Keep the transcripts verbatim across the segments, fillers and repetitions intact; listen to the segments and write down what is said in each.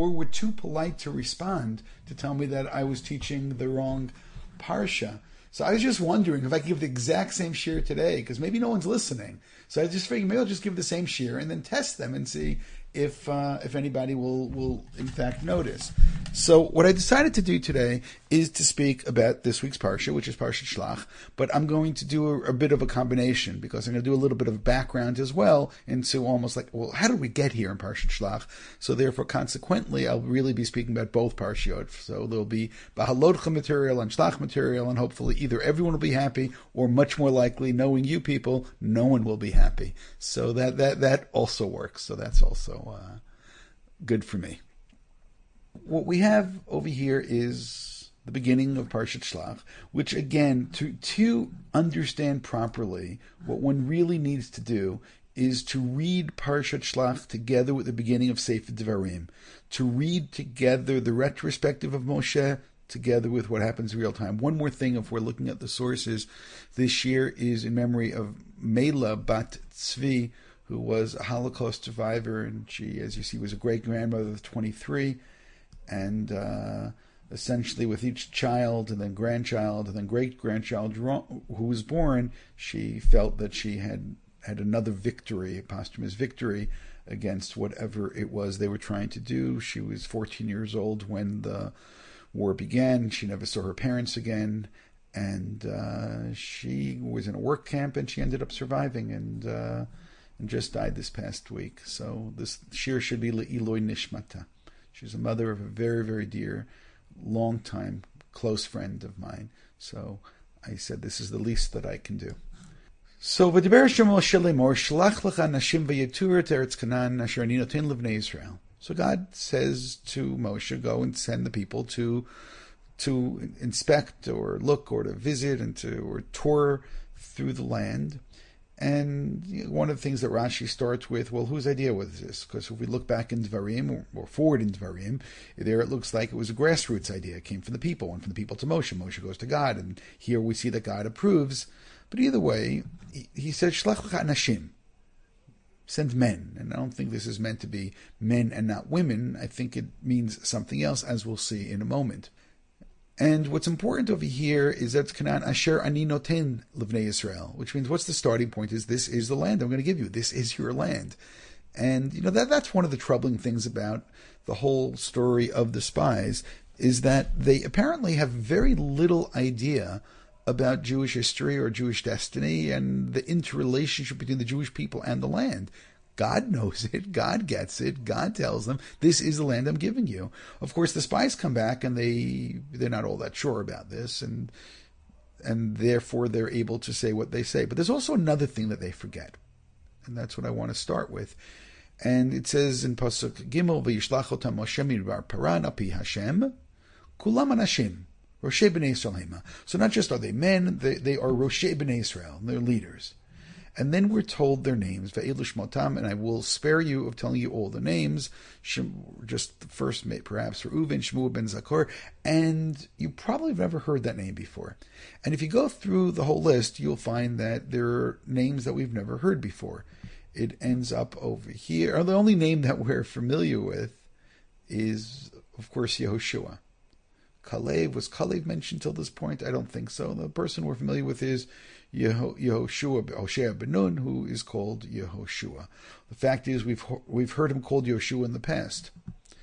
or were too polite to respond to tell me that I was teaching the wrong parsha. So I was just wondering if I could give the exact same shir today, because maybe no one's listening. So I just figured maybe I'll just give the same shir and then test them and see if uh, if anybody will, will in fact notice. So what I decided to do today is to speak about this week's parsha, which is Parshat Shlach, but I'm going to do a, a bit of a combination, because I'm going to do a little bit of background as well into almost like, well, how did we get here in Parshat Shlach? So therefore, consequently, I'll really be speaking about both parshiot. So there'll be Bahalotcha material and Shlach material, and hopefully either everyone will be happy, or much more likely, knowing you people, no one will be happy. So that that that also works. So that's also uh, good for me. What we have over here is the beginning of Parshat Shlach, which again, to to understand properly, what one really needs to do is to read Parshat Shlach together with the beginning of Sefer Devarim, to read together the retrospective of Moshe together with what happens in real time. One more thing, if we're looking at the sources, this year is in memory of Mela Bat Tzvi, who was a Holocaust survivor, and she, as you see, was a great-grandmother of twenty-three, and uh, essentially with each child and then grandchild and then great-grandchild who was born, she felt that she had had another victory, a posthumous victory, against whatever it was they were trying to do. She was fourteen years old when the war began. She never saw her parents again, and uh, she was in a work camp, and she ended up surviving and uh, and just died this past week. So this shir should be Le'iloi Nishmata. She's a mother of a very, very dear, long-time, close friend of mine. So I said this is the least that I can do. So v'diber Hashem Moshe lemor shlach lecha nashim v'yetur teretz Canaan asher ani noten livnei Israel. So God says to Moshe, go and send the people to to inspect or look or to visit and to or tour through the land. And one of the things that Rashi starts with, well, whose idea was this? Because if we look back in Dvarim, or, or forward in Dvarim, there it looks like it was a grassroots idea. It came from the people, and from the people to Moshe. Moshe goes to God, and here we see that God approves. But either way, he, he said, Shlach lecha nashim. Send men. And I don't think this is meant to be men and not women. I think it means something else, as we'll see in a moment. And what's important over here is that Canaan asher ani noten livnei Israel, which means what's the starting point is this is the land I'm going to give you. This is your land. And you know that that's one of the troubling things about the whole story of the spies, is that they apparently have very little idea about Jewish history or Jewish destiny and the interrelationship between the Jewish people and the land. God knows it. God gets it. God tells them, this is the land I'm giving you. Of course, the spies come back and they, they're not all that sure about this, and and therefore they're able to say what they say. But there's also another thing that they forget, and that's what I want to start with. And it says in Pasuk Gimel, V'yishlach otam Moshe midbar Paran api Hashem, kulam anashim, Roshei b'nei Israel. So not just are they men, they, they are Roshei b'nei Israel, they're leaders. And then we're told their names, Ve'elu shmotam, and I will spare you of telling you all the names, just the first, perhaps, Reuven, Shmuel ben Zakor, and you probably have never heard that name before. And if you go through the whole list, you'll find that there are names that we've never heard before. It ends up over here, or the only name that we're familiar with is, of course, Yehoshua. Kalev, was Kalev mentioned till this point? I don't think so. The person we're familiar with is Yeho, Yehoshua, Hoshea ben Nun, who is called Yehoshua. The fact is, we've we've heard him called Yehoshua in the past.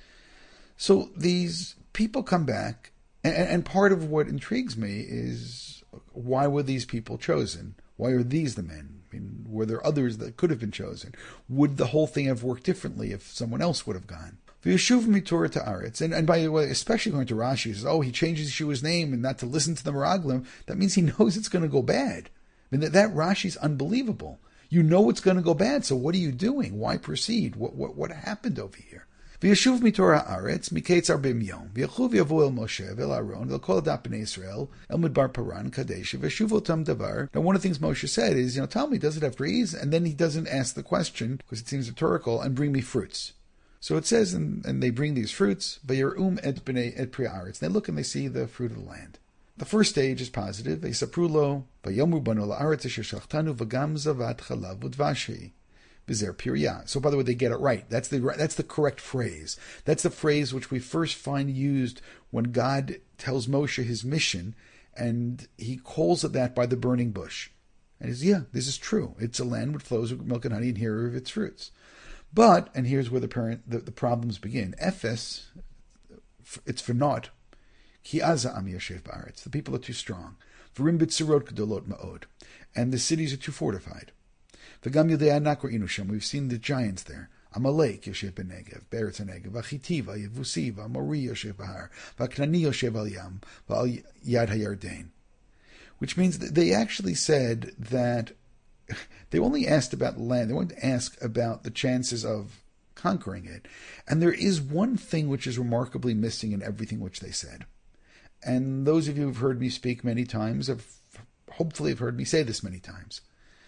So these people come back, and, and part of what intrigues me is, why were these people chosen? Why are these the men? I mean, were there others that could have been chosen? Would the whole thing have worked differently if someone else would have gone? V'yeshuv mitorah ta'aretz, and and by the way, especially going to Rashi, he says, oh, he changes Yeshua's name and not to listen to the Meraglim. That means he knows it's going to go bad. I mean, that, that Rashi's unbelievable. You know it's going to go bad, so what are you doing? Why proceed? What what what happened over here? V'yeshuv mitorah ha'aretz miketz arbim yom v'yachuv yavu el Moshe v'el Aaron v'el kol adat b'nei Israel el midbar paran kadesh v'yeshuv otam davar. Now, one of the things Moshe said is, you know, tell me, does it have trees? And then he doesn't ask the question because it seems rhetorical, and bring me fruits. So it says, and, and they bring these fruits, Vayer'um et b'nei et pri haaretz. They look and they see the fruit of the land. The first stage is positive. Vayisapru lo, Vayomu banu la'aretz asher shalchtanu v'gam zavat chalav udvashi. Bizer Pirya. So by the way, they get it right. That's the that's the correct phrase. That's the phrase which we first find used when God tells Moshe his mission, and he calls it that by the burning bush. And he says, yeah, this is true. It's a land which flows with milk and honey, and here are its fruits. But, and here's where the parent the, the problems begin. Ephes, it's for naught. Ki aza am yashev ba'aretz. The people are too strong. V'rim b'tzirot gedolot ma'od. And the cities are too fortified. V'gam yodei anak ra'inu sham. We've seen the giants there. Amalek yoshev b'negev, be'eretz hanegev, v'chiti, v'yevusi, v'amori yoshev b'har, v'aknani yoshev al yam, v'al yad hayarden. Which means that they actually said that they only asked about the land. They wanted to ask about the chances of conquering it. And there is one thing which is remarkably missing in everything which they said. And those of you who have heard me speak many times have hopefully have heard me say this many times.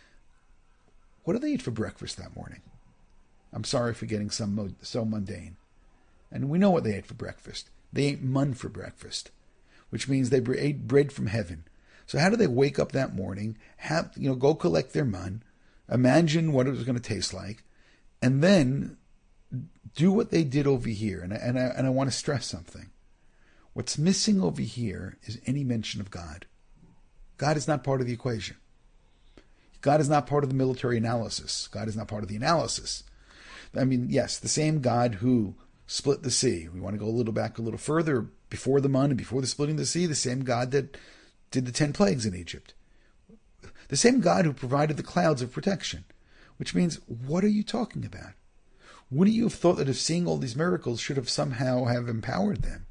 What did they eat for breakfast that morning? I'm sorry for getting some so mundane. And we know what they ate for breakfast. They ate mun for breakfast, which means they ate bread from heaven. So how do they wake up that morning, have you know, go collect their mun, imagine what it was going to taste like, and then do what they did over here? And I, and I, and I want to stress something. What's missing over here is any mention of God. God is not part of the equation. God is not part of the military analysis. God is not part of the analysis. I mean, yes, the same God who split the sea. We want to go a little back a little further, before the mun and before the splitting of the sea, the same God that did the ten plagues in Egypt. The same God who provided the clouds of protection. Which means, what are you talking about? Wouldn't you have thought that if seeing all these miracles should have somehow have empowered them?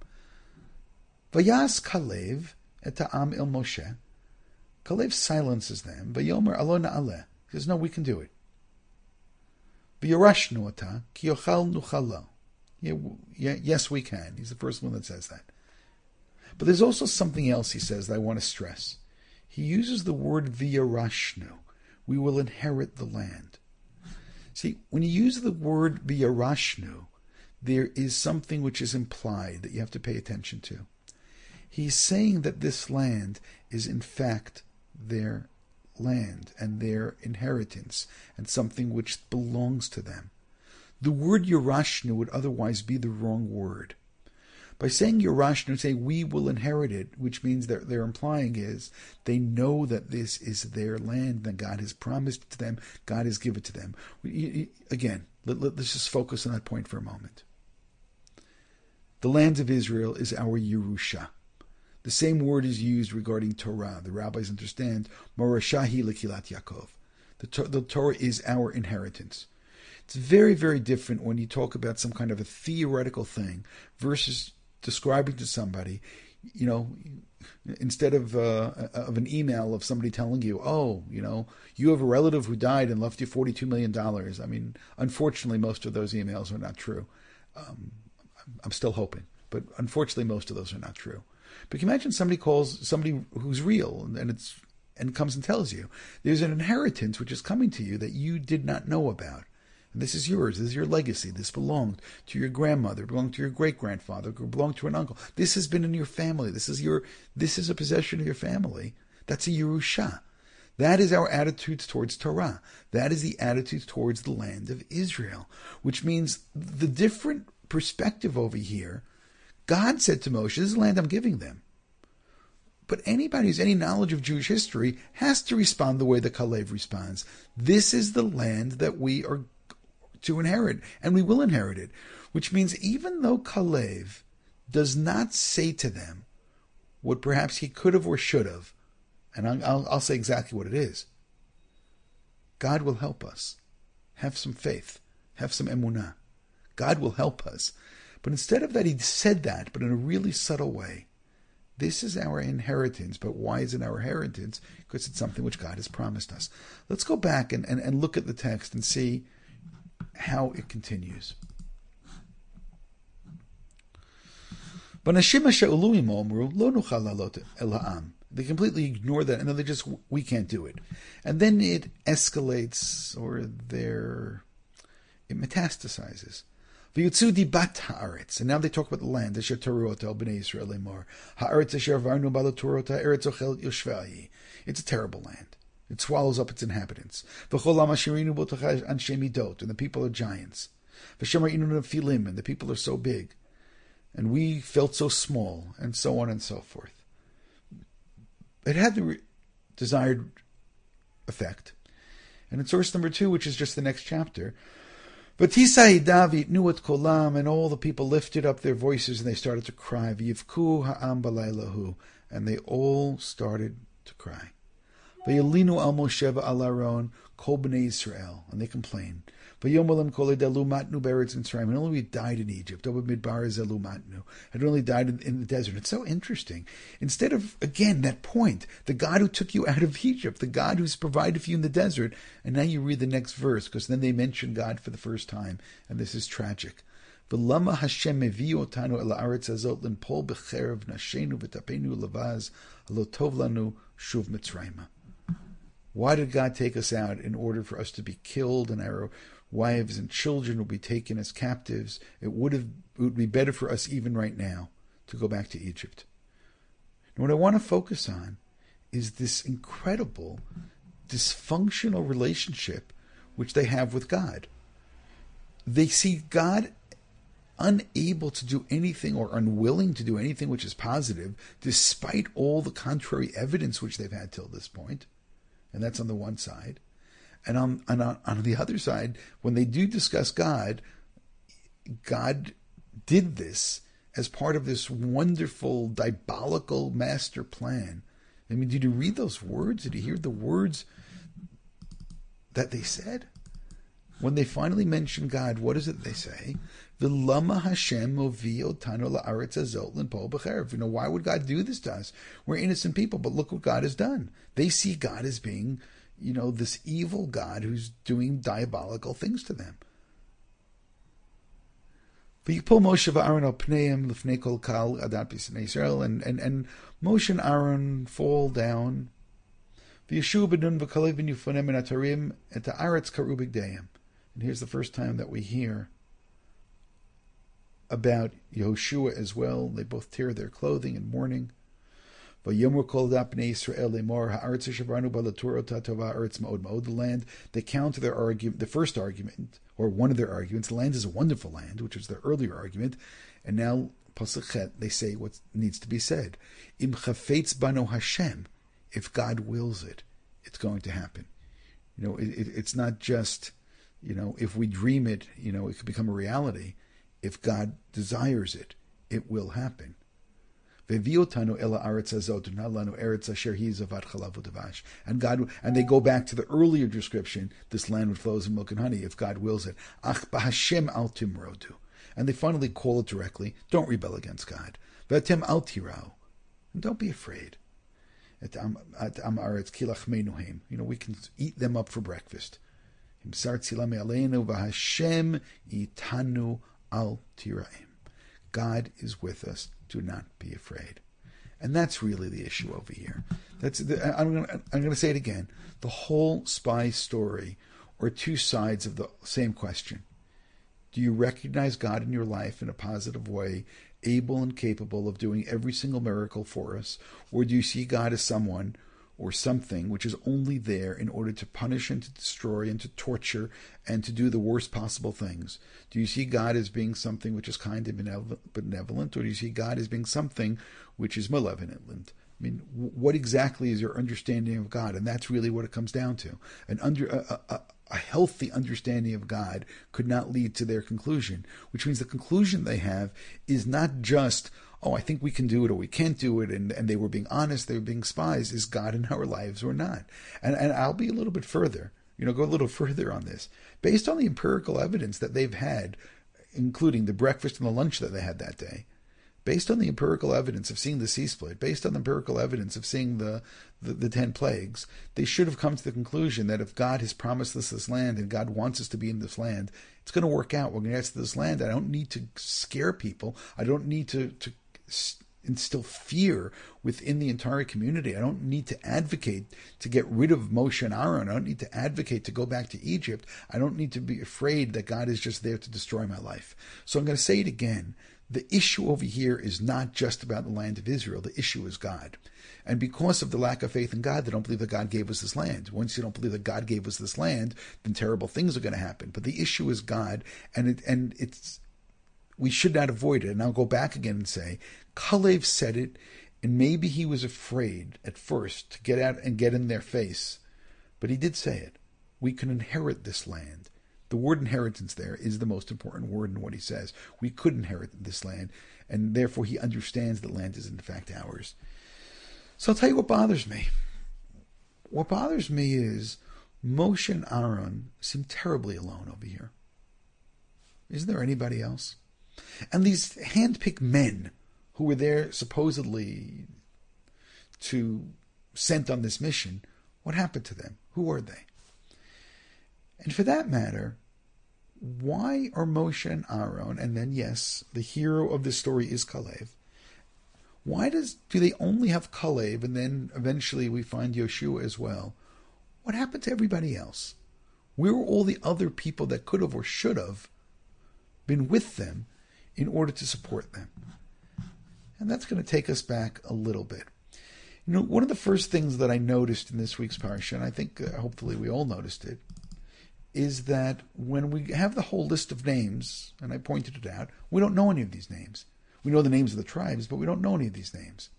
Vayas Kalev et ha'am il Moshe. Kalev silences them. Vayomer alo na'aleh. He says, no, we can do it. V'yorashnu ata ki yochal nuchalo. Yes, we can. He's the first one that says that. But there's also something else he says that I want to stress. He uses the word v'yorashnu. We will inherit the land. See, when you use the word v'yorashnu, there is something which is implied that you have to pay attention to. He's saying that this land is in fact their land and their inheritance and something which belongs to them. The word Yerashnu would otherwise be the wrong word. By saying Yerashnu, say we will inherit it, which means that they're implying is they know that this is their land, that God has promised it to them, God has given it to them. Again, let, let, let's just focus on that point for a moment. The land of Israel is our Yerusha. The same word is used regarding Torah. The rabbis understand, Morashahi Lekilat Yaakov. The, to- the Torah is our inheritance. It's very, very different when you talk about some kind of a theoretical thing versus describing to somebody, you know, instead of uh, of an email of somebody telling you, oh, you know, you have a relative who died and left you forty-two million dollars. I mean, unfortunately, most of those emails are not true. Um, I'm still hoping, but unfortunately, most of those are not true. But can you imagine somebody calls somebody who's real and it's and comes and tells you there's an inheritance which is coming to you that you did not know about. And this is yours. This is your legacy. This belonged to your grandmother, belonged to your great-grandfather, belonged to an uncle. This has been in your family. This is your this is a possession of your family. That's a Yerusha. That is our attitudes towards Torah. That is the attitude towards the land of Israel, which means the different perspective over here. God said to Moshe, this is the land I'm giving them. But anybody who's any knowledge of Jewish history has to respond the way that Kalev responds. This is the land that we are to inherit, and we will inherit it. Which means even though Kalev does not say to them what perhaps he could have or should have, and I'll, I'll say exactly what it is, God will help us. Have some faith. Have some emunah. God will help us. But instead of that, he said that, but in a really subtle way. This is our inheritance. But why is it our inheritance? Because it's something which God has promised us. Let's go back and, and, and look at the text and see how it continues. They completely ignore that, and then they just, we can't do it. And then it escalates, or there, it metastasizes. And now they talk about the land. It's a terrible land. It swallows up its inhabitants. And the people are giants. And the people are so big. And we felt so small, and so on and so forth. It had the re- desired effect. And in source number two, which is just the next chapter, V'tisai David nuat kolam, and all the people lifted up their voices and they started to cry. V'yivku ha'am balaylahu, and they all started to cry. V'yalinu al Moshe v'al Aaron kol bnei Yisrael, and they complained. V'yomalim kol edalu matnu beretz Mitzrayim, and only we died in Egypt. Oba midbar zelu matnu, and only died in, in the desert. It's so interesting. Instead of, again, that point, the God who took you out of Egypt, the God who's provided for you in the desert, and now you read the next verse, because then they mention God for the first time, and this is tragic. V'lama Hashem mevi otanu el haaretz hazot l'npol b'cherev nashenu v'tapenu lavaz halo tov lanu shuv Mitzrayim. Why did God take us out? In order for us to be killed, and our wives and children will be taken as captives. It would have it would be better for us even right now to go back to Egypt. And what I want to focus on is this incredible dysfunctional relationship which they have with God. They see God unable to do anything or unwilling to do anything which is positive, despite all the contrary evidence which they've had till this point. And that's on the one side. And on, and on, on the other side, when they do discuss God, God did this as part of this wonderful, diabolical master plan. I mean, did you read those words? Did you hear the words that they said? When they finally mention God, what is it they say? V'lama Hashem movi otanu la'aretz hazot l'npol b'cherev. You know, why would God do this to us? We're innocent people, but look what God has done. They see God as being, you know, this evil God who's doing diabolical things to them. V'yipol Moshe v'Aaron al pneim l'fnei kol kal adat b'snei Yisrael, and and and Moshe and Aaron fall down. V'yeshu b'nun v'kalev v'nyufonem min atarim et haaretz karu b'gdeim. And here's the first time that we hear about Yehoshua as well. They both tear their clothing in mourning. The land, they counter their argument, the first argument, or one of their arguments. The land is a wonderful land, which was their earlier argument. And now, Pasuk Chet, they say what needs to be said. Im chafetz bano Hashem, if God wills it, it's going to happen. You know, it, it, it's not just, you know, if we dream it, you know, it could become a reality. If God desires it, it will happen. And God, and they go back to the earlier description, this land which flows in milk and honey, if God wills it. And they finally call it directly, don't rebel against God. And don't be afraid. You know, we can eat them up for breakfast. God is with us. Do not be afraid. And that's really the issue over here. That's the, I'm going to, I'm going to say it again. The whole spy story are two sides of the same question. Do you recognize God in your life in a positive way, able and capable of doing every single miracle for us? Or do you see God as someone or something which is only there in order to punish and to destroy and to torture and to do the worst possible things? Do you see God as being something which is kind and benevolent, or do you see God as being something which is malevolent? I mean, what exactly is your understanding of God? And that's really what it comes down to. An under a, a, a healthy understanding of God could not lead to their conclusion, which means the conclusion they have is not just, oh, I think we can do it or we can't do it, and, and they were being honest, they were being spies. Is God in our lives or not? And and I'll be a little bit further, you know, go a little further on this. Based on the empirical evidence that they've had, including the breakfast and the lunch that they had that day, based on the empirical evidence of seeing the sea split, based on the empirical evidence of seeing the, the, the ten plagues, they should have come to the conclusion that if God has promised us this land and God wants us to be in this land, it's going to work out. We're going to get to this land. I don't need to scare people. I don't need to, to instill fear within the entire community. I don't need to advocate to get rid of Moshe and Aaron. I don't need to advocate to go back to Egypt. I don't need to be afraid that God is just there to destroy my life. So I'm going to say it again. the issue over here is not just about the land of Israel. The issue is God. And because of the lack of faith in God, they don't believe that God gave us this land. Once you don't believe that God gave us this land, then terrible things are going to happen. But the issue is God, and it, and it's we should not avoid it. And I'll go back again and say, Kalev said it, and maybe he was afraid at first to get out and get in their face. But he did say it. We can inherit this land. The word inheritance there is the most important word in what he says. We could inherit this land, and therefore he understands that land is in fact ours. So I'll tell you what bothers me. What bothers me is Moshe and Aaron seem terribly alone over here. Isn't there anybody else? And these hand-picked men who were there supposedly to sent on this mission, what happened to them? Who were they? And for that matter, why are Moshe and Aaron, and then yes, the hero of this story is Kalev, why does do they only have Kalev, and then eventually we find Yoshua as well? What happened to everybody else? Where were all the other people that could have or should have been with them in order to support them? And that's going to take us back a little bit. You know, one of the first things that I noticed in this week's parsha, and I think uh, hopefully we all noticed it, is that when we have the whole list of names, and I pointed it out, we don't know any of these names. We know the names of the tribes, but we don't know any of these names.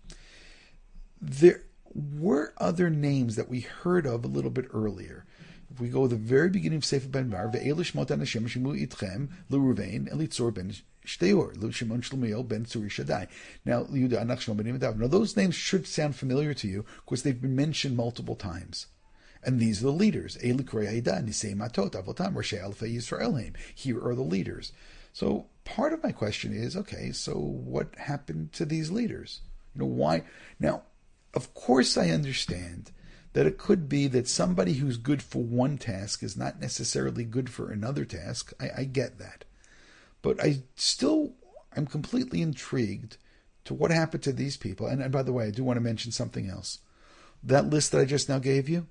There were other names that we heard of a little bit earlier. If we go to the very beginning of Sefer Bamidbar, Ve'elu shmot hanashim shimu itchem l'Ruvain Elitzur ben Shteur l'Shimon Shlomiel ben Tzuri Shaddai. Now, Yehuda Anach Shlomo ben Yehuda. Now, those names should sound familiar to you because they've been mentioned multiple times. And these are the leaders. Eli Krei Haidah, Nisei Matot, Avotam, Roshei Alfei Yisraelim. Here are the leaders. So part of my question is, okay, so what happened to these leaders? You know, why? Now, of course I understand that it could be that somebody who's good for one task is not necessarily good for another task. I, I get that. But I still, I'm completely intrigued to what happened to these people. And, and by the way, I do want to mention something else. That list that I just now gave you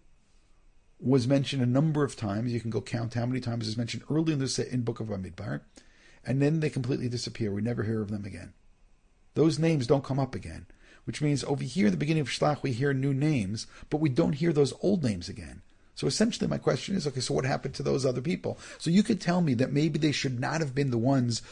was mentioned a number of times. You can go count how many times it's mentioned early in the in Book of Bamidbar. And then they completely disappear. We never hear of them again. Those names don't come up again. Which means over here at the beginning of Shlach we hear new names, but we don't hear those old names again. So essentially my question is, okay, so what happened to those other people? So you could tell me that maybe they should not have been the ones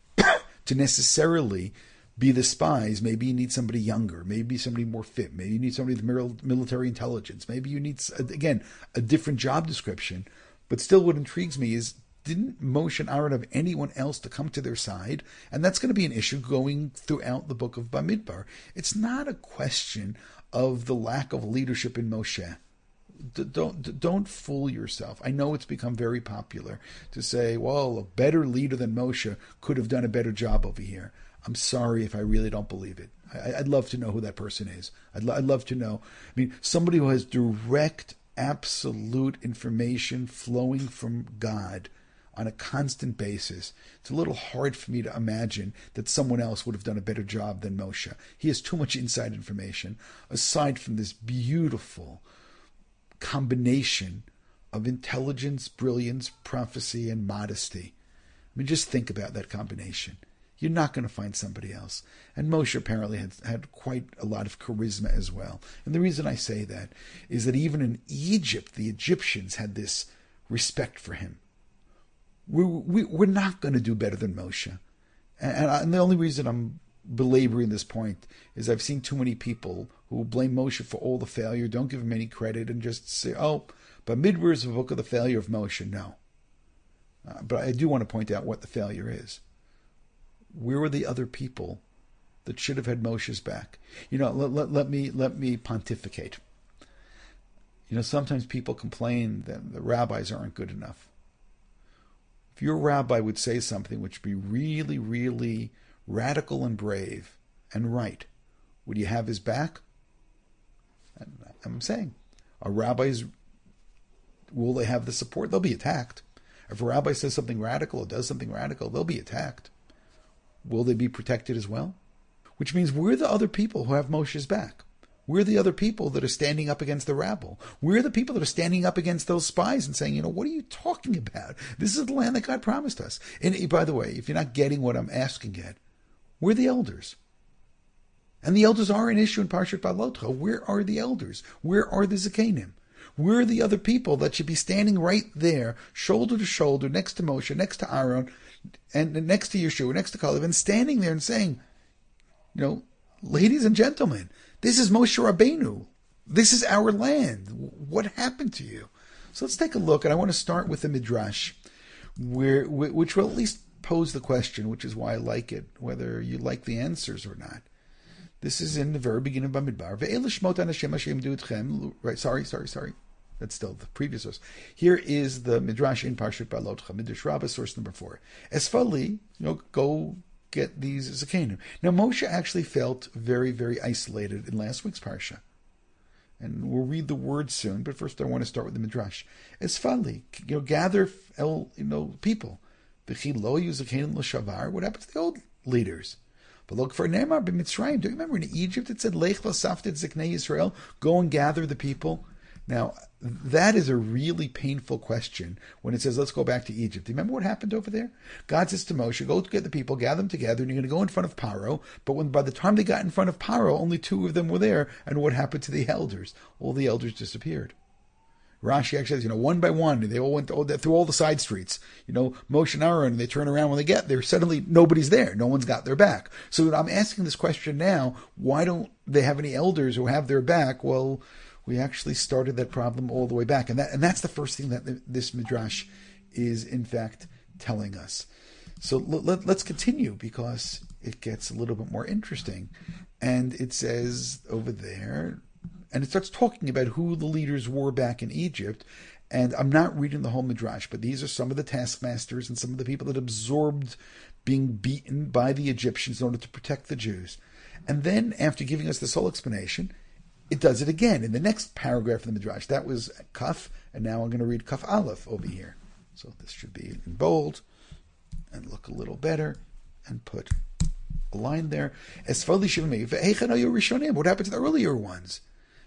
to necessarily be the spies. Maybe you need somebody younger. Maybe somebody more fit. Maybe you need somebody with military intelligence. Maybe you need, again, a different job description. But still what intrigues me is, didn't Moshe and Aaron have anyone else to come to their side? And that's going to be an issue going throughout the book of Bamidbar. It's not a question of the lack of leadership in Moshe. D- don't d- don't fool yourself. I know it's become very popular to say, well, a better leader than Moshe could have done a better job over here. I'm sorry if I really don't believe it. I- I'd love to know who that person is. I'd, lo- I'd love to know. I mean, somebody who has direct, absolute information flowing from God on a constant basis. It's a little hard for me to imagine that someone else would have done a better job than Moshe. He has too much inside information, aside from this beautiful combination of intelligence, brilliance, prophecy, and modesty. I mean, just think about that combination. You're not going to find somebody else. And Moshe apparently had, had quite a lot of charisma as well. And the reason I say that is that even in Egypt, the Egyptians had this respect for him. We, we, we're not going to do better than Moshe. And, and, I, and the only reason I'm belaboring this point is I've seen too many people who blame Moshe for all the failure, don't give him any credit, and just say, oh, but Bamidbar is a book of the failure of Moshe. No. Uh, but I do want to point out what the failure is. Where were the other people that should have had Moshe's back? You know, let, let, let me let me pontificate. You know, sometimes people complain that the rabbis aren't good enough. If your rabbi would say something which would be really, really radical and brave and right, would you have his back? And I'm saying, are rabbis, will they have the support? They'll be attacked. If a rabbi says something radical or does something radical, they'll be attacked. Will they be protected as well? Which means we're the other people who have Moshe's back. We're the other people that are standing up against the rabble. We're the people that are standing up against those spies and saying, you know, what are you talking about? This is the land that God promised us. And by the way, if you're not getting what I'm asking at, We're the elders. And the elders are an issue in Parshat Balotcha. Where are the elders? Where are the Zekanim? Where are the other people that should be standing right there, shoulder to shoulder, next to Moshe, next to Aaron, and next to Yeshua, next to Caleb, and standing there and saying, you know, ladies and gentlemen, this is Moshe Rabbeinu. This is our land. What happened to you? So let's take a look, and I want to start with the Midrash, where which will at least pose the question, which is why I like it, whether you like the answers or not. This is in the very beginning of Bamidbar. Right, sorry, sorry, sorry. That's still the previous verse. Here is the Midrash in Parshat Balotcha, Midrash Rabbah, source number four. Esfali, you know, go get these Zekanim. Now, Moshe actually felt very, very isolated in last week's Parsha. And we'll read the words soon, but first I want to start with the Midrash. Esfali, you know, gather, you know, people. What happened to the old leaders? But look for Ne'emar b'Mitzrayim. Do you remember in Egypt it said, Lech v'saftet ziknei Yisrael, go and gather the people? Now, that is a really painful question when it says, let's go back to Egypt. Do you remember what happened over there? God says to Moshe, go get the people, gather them together, and you're going to go in front of Paro. But when by the time they got in front of Paro, only two of them were there. And what happened to the elders? All the elders disappeared. Rashi actually says, you know, one by one, they all went through all the side streets. You know, Moshe and Aaron, and they turn around when they get there. Suddenly, nobody's there. No one's got their back. So I'm asking this question now, why don't they have any elders who have their back? Well, we actually started that problem all the way back. And that and that's the first thing that this Midrash is, in fact, telling us. So let, let, let's continue, because it gets a little bit more interesting. And it says over there, and it starts talking about who the leaders were back in Egypt. And I'm not reading the whole Midrash, but these are some of the taskmasters and some of the people that absorbed being beaten by the Egyptians in order to protect the Jews. And then, after giving us this whole explanation, it does it again in the next paragraph of the Midrash. That was Kaf, and now I'm going to read Kaf Aleph over here. So this should be in bold and look a little better, and put a line there. What happened to the earlier ones?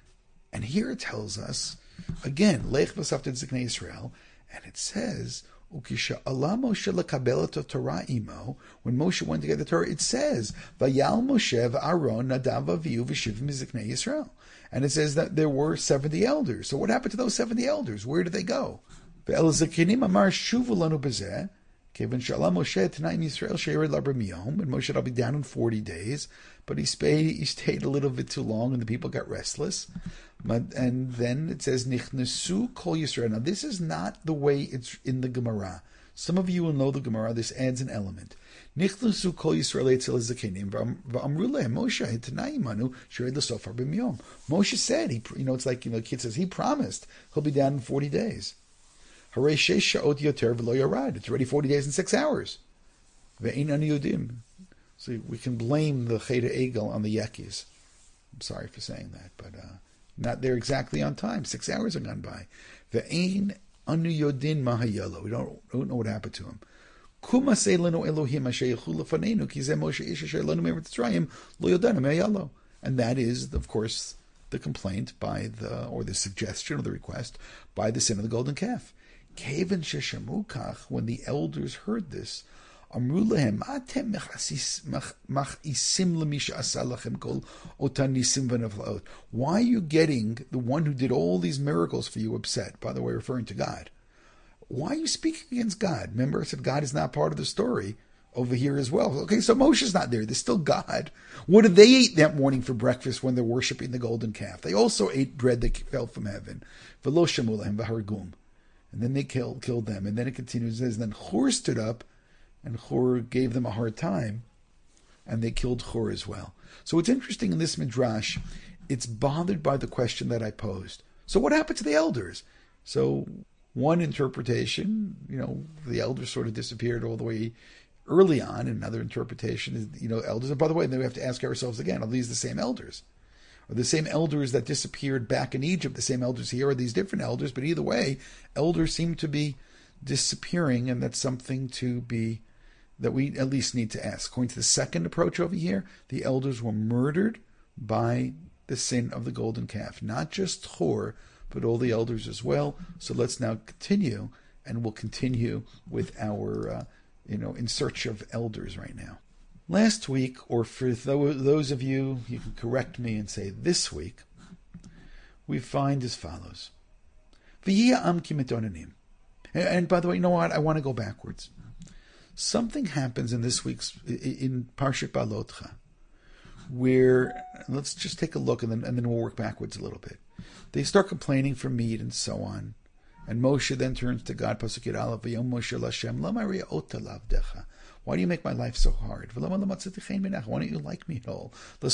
And here it tells us, again, Lech v'saftet ziknei Yisrael, and it says, Ukisha Allah Moshe lekabel et Torah imo, when Moshe went to get the Torah, it says, Vayal Moshe v'Aaron Nadav v'Avihu v'shivim ziknei Yisrael. And it says that there were seventy elders. So what happened to those seventy elders? Where did they go? Ve'el zakinim amar shuvu lanu b'zeh, Kevin Shalom Moshe tonight Yisrael Shered Labra Miyom, and Moshe will be down in forty days. But he stayed, he stayed a little bit too long, and the people got restless. And then it says Nichnesu Kol Yisrael. Now this is not the way it's in the Gemara. Some of you will know the Gemara. This adds an element. Nichnesu Kol Yisrael Etzel Zakenim v'Amru Lehem Moshe Tonight Manu Shered L'Sofar B'Miyom. Moshe said, he, you know, it's like, you know, the kid says he promised he'll be down in forty days. Hare Sheish Sha'ot Yoter V'Lo Yarad. It's already forty days and six hours. Ve'ein Anu Yodim. So we can blame the Cheda Egel on the Yekis. I'm sorry for saying that, but uh, not there exactly on time. Six hours have gone by. Ve'ein Anu Yodin Mahayelo. We don't, don't know what happened to him. Kuma Seilenu Elohim Asher Yechu Lefanenu Ki Zeh Moshe Ish Asher Lenu Me'eretz Mitzrayim Lo Yodanu Mahayelo. And that is, of course, the complaint by the, or the suggestion or the request by the sin of the golden calf. Kevin Sheshamukach, when the elders heard this, Amru lehem, atem machisim lemisha asalachem kol otan nisim v'navlaot. Why are you getting the one who did all these miracles for you upset? By the way, referring to God. Why are you speaking against God? Remember, I said God is not part of the story over here as well. Okay, so Moshe's not there. There's still God. What did they eat that morning for breakfast when they're worshiping the golden calf? They also ate bread that fell from heaven. V'lo shamu lehem v'hargum. And then they killed, killed them. And then it continues. And then Hur stood up, and Hur gave them a hard time, and they killed Hur as well. So it's interesting in this Midrash, it's bothered by the question that I posed. So what happened to the elders? So one interpretation, you know, the elders sort of disappeared all the way early on. Another interpretation is, you know, elders. And by the way, then we have to ask ourselves again, are these the same elders? Are the same elders that disappeared back in Egypt the same elders here? Are these different elders? But either way, elders seem to be disappearing, and that's something to be, that we at least need to ask. According to the second approach over here, the elders were murdered by the sin of the golden calf. Not just Hur, but all the elders as well. So let's now continue, and we'll continue with our, uh, you know, in search of elders right now. Last week, or for those of you, you can correct me and say this week, we find as follows. And by the way, you know what? I want to go backwards. Something happens in this week's, in Parshat Balotcha, where, let's just take a look and then, and then we'll work backwards a little bit. They start complaining for meat and so on. And Moshe then turns to God, Pasuk Yud Aleph, V'yom Moshe Lashem, Lama ri'ota lavdecha. Why do you make my life so hard? Why don't you like me at all?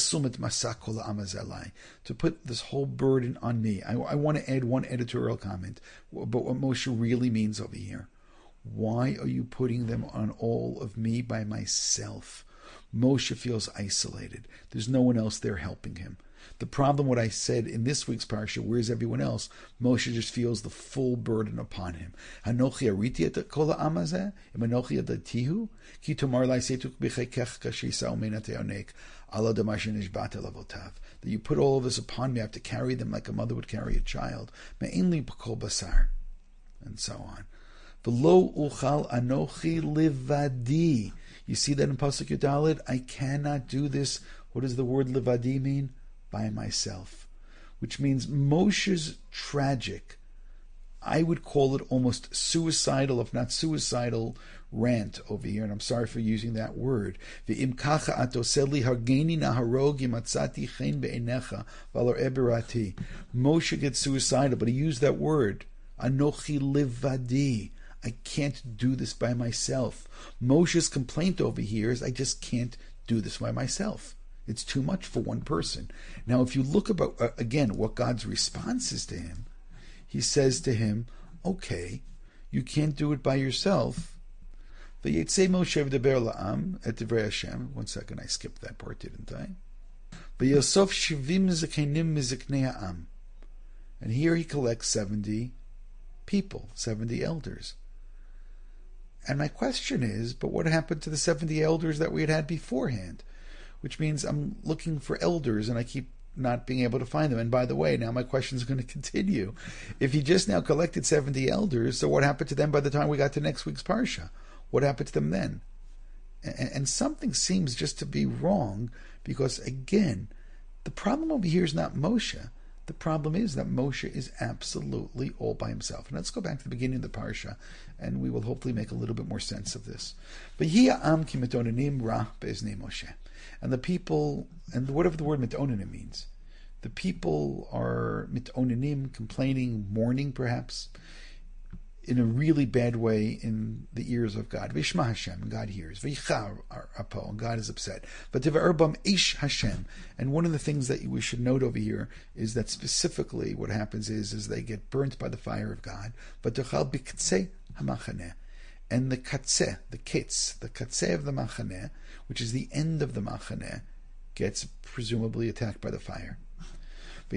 To put this whole burden on me. I, I want to add one editorial comment, but what Moshe really means over here. Why are you putting them on all of me by myself? Moshe feels isolated. There's no one else there helping him. The problem, what I said in this week's parsha, where's everyone else? Moshe just feels the full burden upon him. Hanochi ariti et kol ha'am hazeh, im hanochi adatihu, ki tomar lai seituk b'chekech kashisa umenate onek, ala damashin ishbat elavotav. That you put all of this upon me, I have to carry them like a mother would carry a child. Me'enli b'kol basar, and so on. V'lo uchal anochi livadi. You see that in Pasuk Yud Daled? I cannot do this. What does the word livadi mean? By myself, which means Moshe's tragic, I would call it almost suicidal, if not suicidal, rant over here, and I'm sorry for using that word. Moshe gets suicidal, but he used that word, Anochi livadi. I can't do this by myself. Moshe's complaint over here is, I just can't do this by myself. It's too much for one person. Now, if you look about, uh, again, what God's response is to him, he says to him, okay, you can't do it by yourself. V'yetzei Moshe v'daber la'am et divrei Hashem. One second, I skipped that part, didn't I? V'yosof shivim zekenim miziknei ha'am. And here he collects seventy people, seventy elders. And my question is, but what happened to the seventy elders that we had had beforehand? Which means I'm looking for elders and I keep not being able to find them. And by the way, now my question is going to continue. If he just now collected seventy elders, so what happened to them by the time we got to next week's Parsha? What happened to them then? And, and something seems just to be wrong because, again, the problem over here is not Moshe. The problem is that Moshe is absolutely all by himself. And let's go back to the beginning of the Parsha, and we will hopefully make a little bit more sense of this. Moshe. And the people, and whatever the word mitonanim means, the people are mitonanim, complaining, mourning perhaps, in a really bad way in the ears of God. Vishma Hashem, and God hears. V'yichar apo, and God is upset. V'tiva erbam ish Hashem. And one of the things that we should note over here is that specifically what happens is, is they get burnt by the fire of God. V'tuchal b'katzeh hamachaneh. And the katzeh, the kitz, the katzeh of the machaneh, which is the end of the machaneh, gets presumably attacked by the fire. So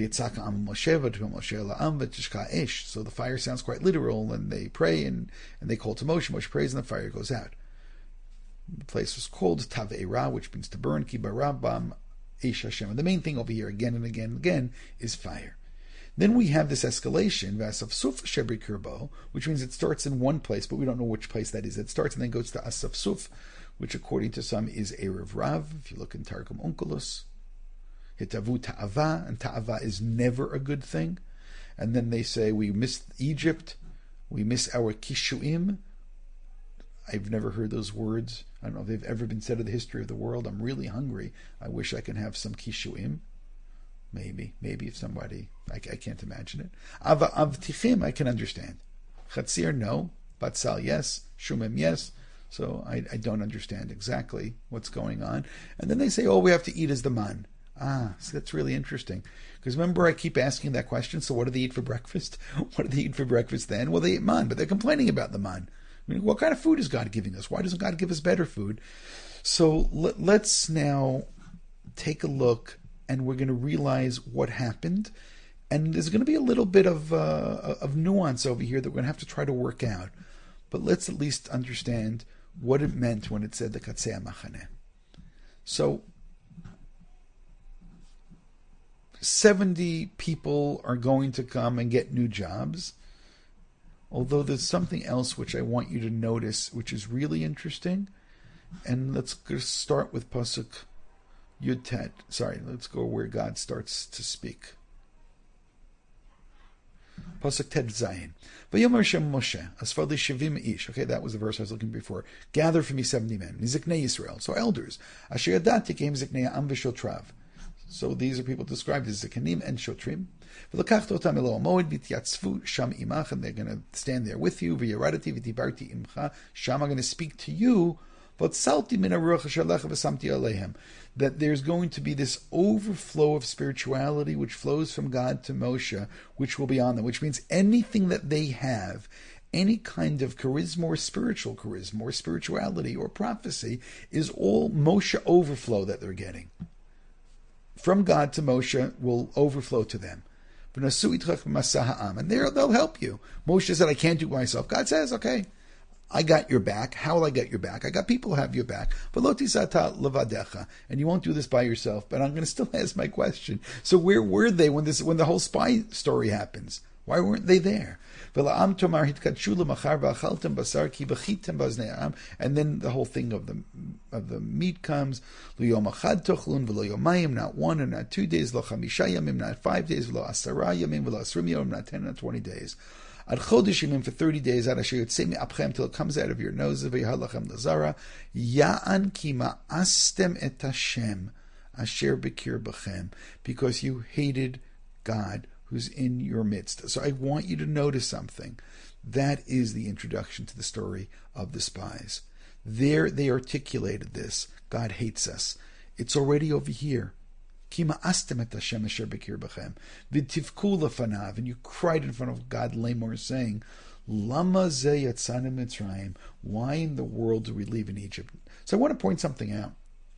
the fire sounds quite literal, and they pray and, and they call to Moshe. Moshe prays and the fire goes out. The place was called Tave'era, which means to burn, Ki barabam Eish Hashem. And the main thing over here, again and again and again, is fire. Then we have this escalation, Vasaf Suf Shebri Kirbo, which means it starts in one place, but we don't know which place that is. It starts and then goes to Asaf Suf, which according to some is Erev Rav. If you look in Targum Onkelos, Hitavu Ta'ava, and Ta'ava is never a good thing. And then they say, we miss Egypt, we miss our Kishuim. I've never heard those words. I don't know if they've ever been said in the history of the world. I'm really hungry. I wish I could have some Kishuim. Maybe, maybe if somebody, I, I can't imagine it. Av, avtichim, I can understand. Chatzir, no. Batsal, yes. Shumim, yes. So I, I don't understand exactly what's going on. And then they say, all we have to eat is the man. Ah, so that's really interesting. Because remember, I keep asking that question, so what do they eat for breakfast? What do they eat for breakfast then? Well, they eat man, but they're complaining about the man. I mean, what kind of food is God giving us? Why doesn't God give us better food? So let, let's now take a look, and we're going to realize what happened. And there's going to be a little bit of uh, of nuance over here that we're going to have to try to work out. But let's at least understand what it meant when it said the Katzeh Machaneh. So, seventy people are going to come and get new jobs. Although there's something else which I want you to notice, which is really interesting. And let's start with Pasuk Yud Tet. Sorry, let's go where God starts to speak. Pasuk Tet Zayin. Vayomer Shem Moshe, Asfali Shavim Ish. Okay, that was the verse I was looking before. Gather for me seventy men. Niziknei Yisrael. So elders. Asher Yadati came Ziknei Am V'Shotrav. So these are people described as Zikanim and Shotrim. V'lakachto otam elo Moed v'tyatzvu sham imach, and they're going to stand there with you. V'yaradati v'tibarti imcha. Sham, I'm going to speak to you. V'tzalti min haruach asher lecha v'samti aleihem. That there's going to be this overflow of spirituality which flows from God to Moshe, which will be on them. Which means anything that they have, any kind of charisma or spiritual charisma or spirituality or prophecy, is all Moshe overflow that they're getting. From God to Moshe will overflow to them. And there they'll help you. Moshe said, I can't do it myself. God says, okay, I got your back. How will I get your back? I got people who have your back. And you won't do this by yourself, but I'm going to still ask my question. So where were they when this when the whole spy story happens? Why weren't they there? And then the whole thing of the of the meat comes. Not one and not two days, not five days, not twenty days. Ad chodeshim for thirty days, ad asher yotzei me'apchem, till it comes out of your noses, v'yihalachem lazara, ya'an ki ma'astem et Hashem, asher b'kir b'chem, because you hated God who's in your midst. So I want you to notice something. That is the introduction to the story of the spies. There they articulated this. God hates us. It's already over here. And you cried in front of God, Lamor, saying, Lama ze yatzanu Mitzrayim. Why in the world do we leave in Egypt? So I want to point something out.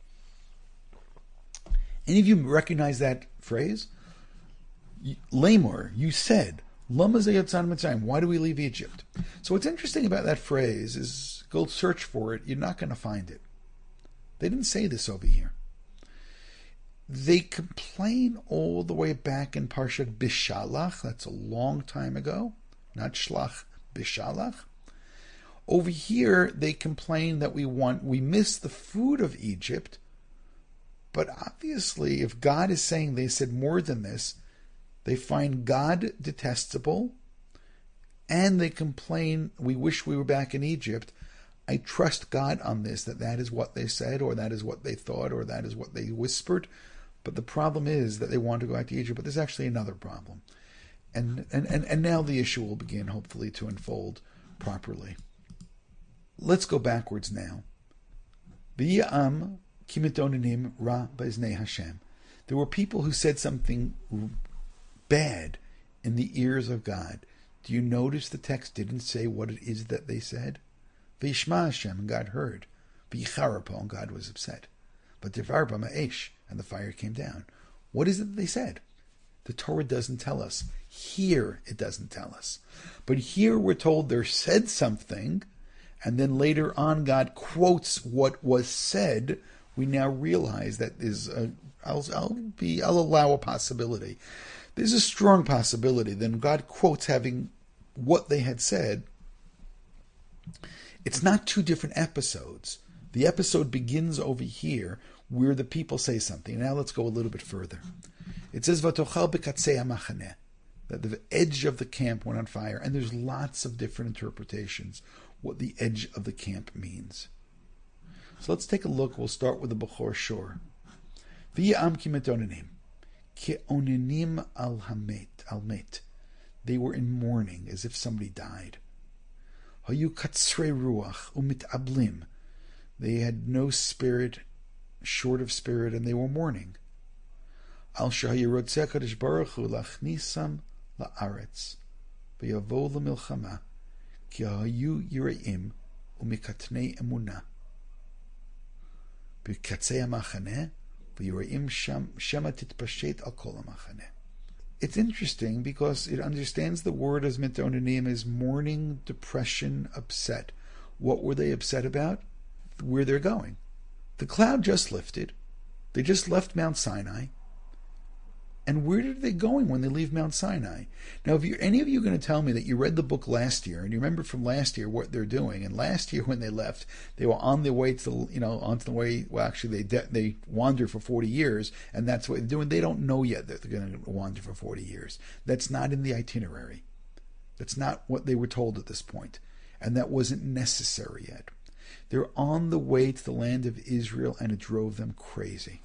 Any of you recognize that phrase? Lamor, you said, Lama ze yatzanu Mitzrayim. Why do we leave Egypt? So what's interesting about that phrase is, go search for it, you're not going to find it. They didn't say this over here. They complain all the way back in Parshat Bishalach. That's a long time ago. Not Shlach, Bishalach. Over here, they complain that we want, we miss the food of Egypt. But obviously, if God is saying they said more than this, they find God detestable, and they complain, we wish we were back in Egypt. I trust God on this, that that is what they said, or that is what they thought, or that is what they whispered. But the problem is that they want to go back to Egypt, but there's actually another problem. And and, and, and now the issue will begin, hopefully, to unfold properly. Let's go backwards now. V'yam kimitonim ra b'eznei Hashem. There were people who said something bad in the ears of God. Do you notice the text didn't say what it is that they said? V'yishma Hashem, and God heard. V'yicharapo, and God was upset. But Devar b'ma'esh, and the fire came down. What is it that they said? The Torah doesn't tell us. Here it doesn't tell us. But here we're told there said something, and then later on God quotes what was said. We now realize that is a, I'll, I'll be I'll allow a possibility. There's a strong possibility. Then God quotes having what they had said. It's not two different episodes. The episode begins over here where the people say something. Now let's go a little bit further. It says, Vatochal bekatzei hamachaneh, that the edge of the camp went on fire. And there's lots of different interpretations what the edge of the camp means. So let's take a look. We'll start with the Bechor Shor. V'yam kimetonenim, ke'onenim al hamet, al met. They were in mourning, as if somebody died. Hayu katzrei ruach umit ablim. They had no spirit, short of spirit, and they were mourning. Al shahayirotzeh kadosh baruch hu lachnisam la'aretz v'yavo l'milchama ki hayu yireim umikatnei emunah b'katzei hamachaneh v'yireim shema titpashet al kol hamachaneh. It's interesting because it understands the word as mitonanim as mourning, depression, upset. What were they upset about? Where they're going. The cloud just lifted. They just left Mount Sinai. And where are they going when they leave Mount Sinai? Now, if you any of you are going to tell me that you read the book last year and you remember from last year what they're doing, and last year when they left, they were on their way to, you know, onto the way. Well, actually, they de- they wandered for forty years, and that's what they're doing. They don't know yet that they're going to wander for forty years. That's not in the itinerary. That's not what they were told at this point, and that wasn't necessary yet. They're on the way to the land of Israel, and it drove them crazy.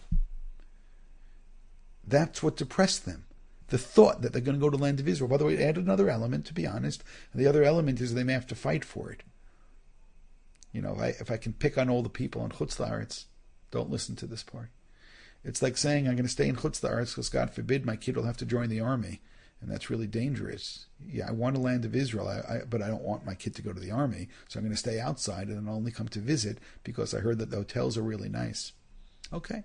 That's what depressed them. The thought that they're going to go to the land of Israel. By the way, it added another element, to be honest. And the other element is they may have to fight for it. You know, if I, if I can pick on all the people in Chutz La'aretz, don't listen to this part. It's like saying I'm going to stay in Chutz La'aretz because God forbid my kid will have to join the army. And that's really dangerous. Yeah, I want a land of Israel, I, I, but I don't want my kid to go to the army. So I'm going to stay outside and I'll only come to visit because I heard that the hotels are really nice. Okay.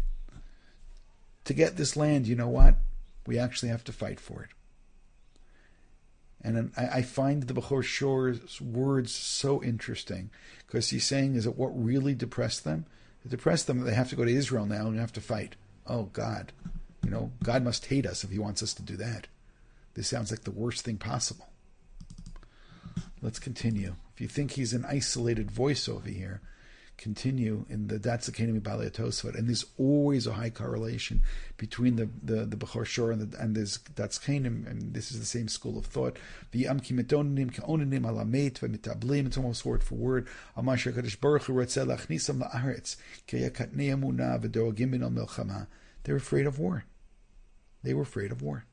To get this land, you know what? We actually have to fight for it. And I, I find the Bechor Shor's words so interesting because he's saying is that what really depressed them? It depressed them that they have to go to Israel now and have to fight. Oh, God. You know, God must hate us if he wants us to do that. This sounds like the worst thing possible. Let's continue. If you think he's an isolated voice over here, continue in the Datz Kenim Balei Tosfot, and there's always a high correlation between the the, the Bechor Shor and the, and this Datz Kenim, and this is the same school of thought. V'yam ki metonim ka'onanim alamet v'mitablim. It's almost word for word. Amash Hakadosh Baruch Hu ratzeh lachnisam la'aretz kiyakatnei emunah v'doagim min al milchama. They're afraid of war. They were afraid of war.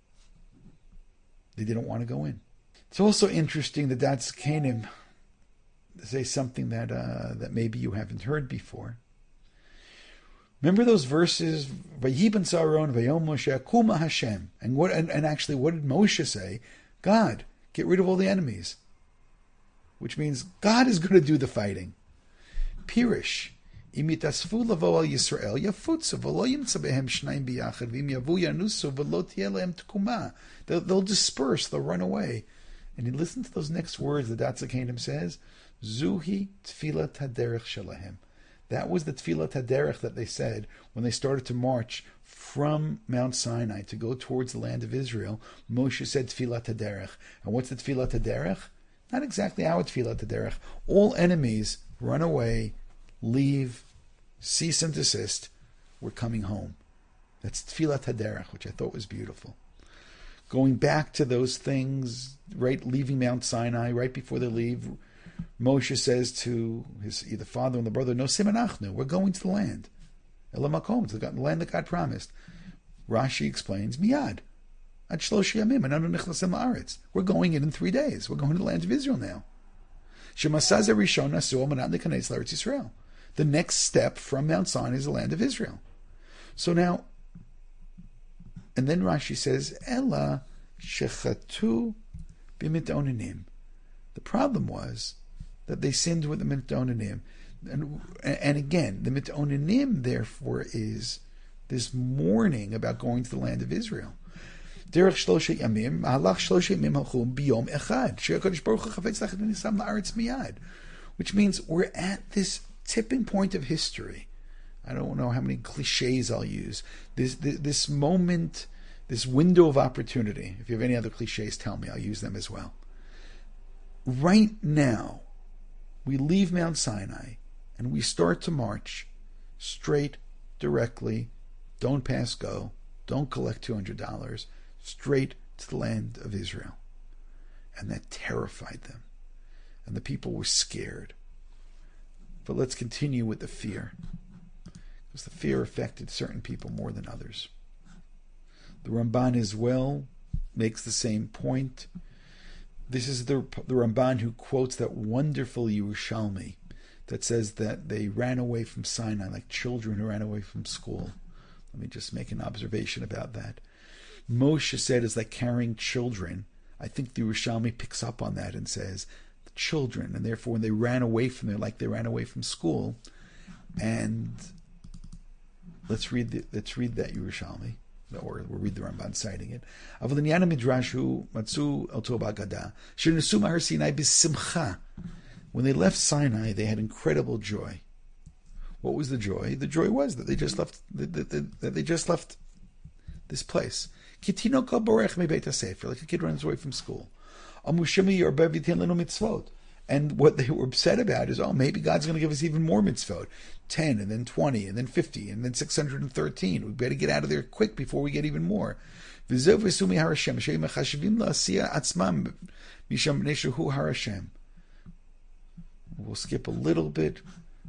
They didn't want to go in. It's also interesting that Datz Kenim say something that uh, that maybe you haven't heard before. Remember those verses, Vayiban Saron, Vayom Moshe, Kuma Hashem, and what? And, and actually, what did Moshe say? God, get rid of all the enemies, which means God is going to do the fighting. Pirish, imitasfu lavo al Yisrael yafutzu v'lo yimtza behem shnayim biyachad v'im yavu yanusu v'lo tieh lehem tkuma. They'll disperse, they'll run away. And you listen to those next words. The Datz Kenim says, Zuhi Tfilat Haderech Shalahem. That was the Tfilat Haderech that they said when they started to march from Mount Sinai to go towards the land of Israel. Moshe said Tfilat Haderech. And what's the Tfilat Haderech? Not exactly our Tfilat Haderech. All enemies run away, leave, cease and desist. We're coming home. That's Tfilat Haderech, which I thought was beautiful. Going back to those things, right, leaving Mount Sinai, right before they leave, Moshe says to his either father or the brother, no simanachnu, we're going to the land. Elamakom, to the land that God promised. Rashi explains, miyad. Ad shlosh yamim, ananu nichlasem la'aretz. We're going in in three days. We're going to the land of Israel now. Shemasaz rishon nasu amanat nekanes la'aretz Yisrael. The next step from Mount Sinai is the land of Israel. So now, and then Rashi says, Ella shechatu b'mit'onanim. The problem was that they sinned with the mit'onanim. And, and again, the mit'onanim, therefore, is this mourning about going to the land of Israel. Derech shloshet yamim, halach shloshet yamim halchum biyom echad. She'akadosh Baruch Hu chafetz lachet v'nisam la'aretz miyad. Which means we're at this tipping point of history. I don't know how many cliches I'll use. This, this this moment, this window of opportunity. If you have any other cliches, tell me. I'll use them as well. Right now, we leave Mount Sinai and we start to march straight, directly, don't pass go, don't collect two hundred dollars, straight to the land of Israel. And that terrified them. And the people were scared. But let's continue with the fear. Because the fear affected certain people more than others. The Ramban as well makes the same point. This is the, the Ramban who quotes that wonderful Yerushalmi that says that they ran away from Sinai like children who ran away from school. Let me just make an observation about that. Moshe said it's like carrying children. I think the Yerushalmi picks up on that and says the children, and therefore when they ran away from there like they ran away from school. And let's read the, let's read that Yerushalmi. Or we'll read the Ramban citing it. When they left Sinai, they had incredible joy. What was the joy? The joy was that they just left. That they just left this place. Kitino kol borech me beit hasefer, like a kid runs away from school. Amushimi yorbev yitin lenu mitzvot. And what they were upset about is, oh, maybe God's going to give us even more mitzvot. ten, and then twenty, and then fifty, and then six hundred thirteen. We better get out of there quick before we get even more. We'll skip a little bit.